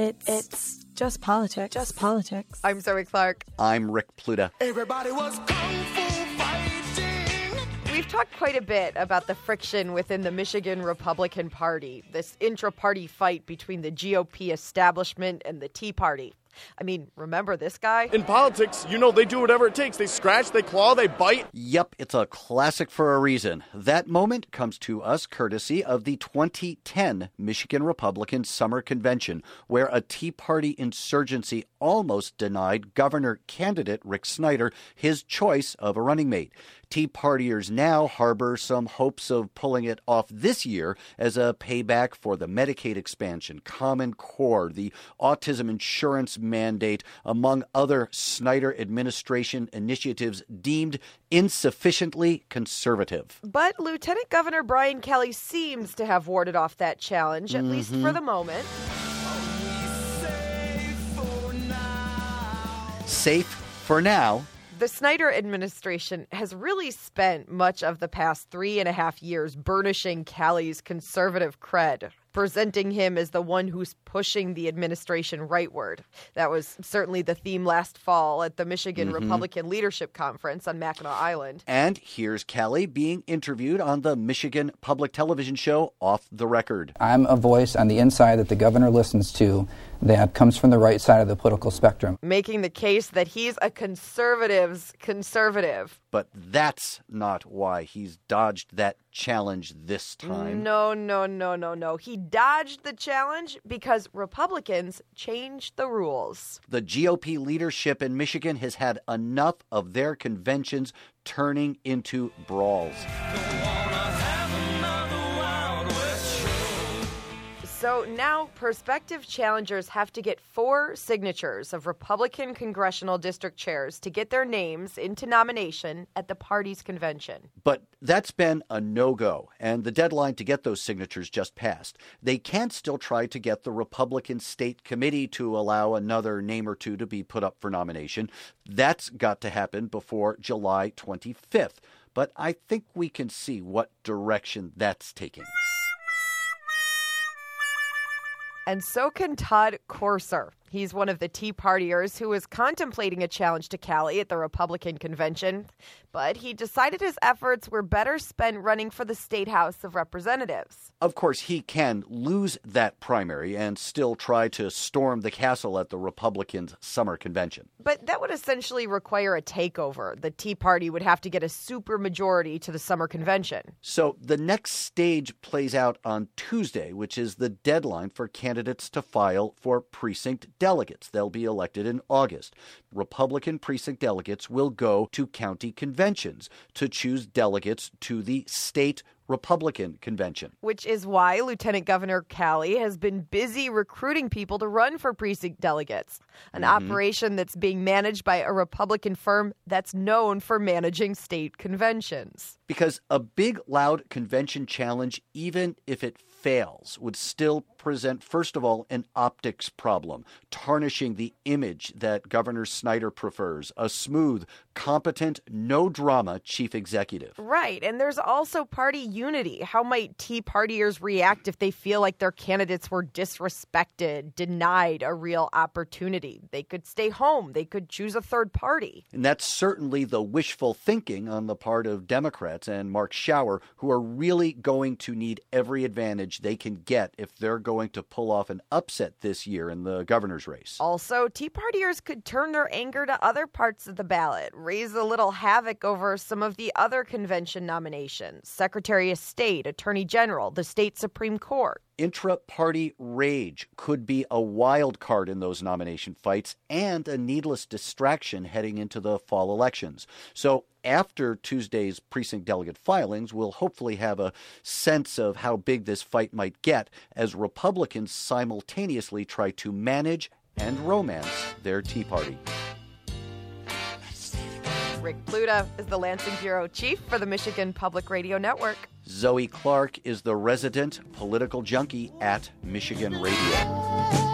It's just politics. Just politics. I'm Zoe Clark. I'm Rick Pluta. Everybody was kung fu fighting. We've talked quite a bit about the friction within the Michigan Republican Party, this intra-party fight between the GOP establishment and the Tea Party. I mean, remember this guy? In politics, they do whatever it takes. They scratch, they claw, they bite. Yep, it's a classic for a reason. That moment comes to us courtesy of the 2010 Michigan Republican Summer Convention, where a Tea Party insurgency almost denied governor candidate Rick Snyder his choice of a running mate. Tea Partiers now harbor some hopes of pulling it off this year as a payback for the Medicaid expansion, Common Core, the autism insurance mandate, among other Snyder administration initiatives deemed insufficiently conservative. But Lieutenant Governor Brian Kelly seems to have warded off that challenge, at least for the moment. Safe for now. The Snyder administration has really spent much of the past 3.5 years burnishing Kelly's conservative cred, presenting him as the one who's pushing the administration rightward. That was certainly the theme last fall at the Michigan Republican Leadership Conference on Mackinac Island. And here's Kelly being interviewed on the Michigan public television show Off the Record. I'm a voice on the inside that the governor listens to that comes from the right side of the political spectrum. Making the case that he's a conservative's conservative. But that's not why he's dodged that challenge this time. No. He dodged the challenge because Republicans changed the rules. The GOP leadership in Michigan has had enough of their conventions turning into brawls. So now prospective challengers have to get 4 signatures of Republican congressional district chairs to get their names into nomination at the party's convention. But that's been a no-go, and the deadline to get those signatures just passed. They can still try to get the Republican State Committee to allow another name or two to be put up for nomination. That's got to happen before July 25th. But I think we can see what direction that's taking. And so can Todd Corser. He's one of the Tea Partiers who is contemplating a challenge to Kelly at the Republican convention, but he decided his efforts were better spent running for the State House of Representatives. Of course, he can lose that primary and still try to storm the castle at the Republicans' summer convention. But that would essentially require a takeover. The Tea Party would have to get a supermajority to the summer convention. So the next stage plays out on Tuesday, which is the deadline for candidates to file for precinct delegates. They'll be elected in August. Republican precinct delegates will go to county conventions to choose delegates to the state Republican convention. Which is why Lieutenant Governor Kelly has been busy recruiting people to run for precinct delegates, an operation that's being managed by a Republican firm that's known for managing state conventions. Because a big, loud convention challenge, even if it fails, would still present, first of all, an optics problem, tarnishing the image that Governor Snyder prefers, a smooth, competent, no-drama chief executive. Right, and there's also party unity. How might Tea Partiers react if they feel like their candidates were disrespected, denied a real opportunity? They could stay home. They could choose a third party. And that's certainly the wishful thinking on the part of Democrats and Mark Schauer, who are really going to need every advantage they can get if they're going to pull off an upset this year in the governor's race. Also, Tea Partiers could turn their anger to other parts of the ballot, raise a little havoc over some of the other convention nominations, Secretary of State, Attorney General, the state Supreme Court. Intra-party rage could be a wild card in those nomination fights and a needless distraction heading into the fall elections. So after Tuesday's precinct delegate filings, we'll hopefully have a sense of how big this fight might get as Republicans simultaneously try to manage and romance their Tea Party. Rick Pluta is the Lansing Bureau Chief for the Michigan Public Radio Network. Zoe Clark is the resident political junkie at Michigan Radio.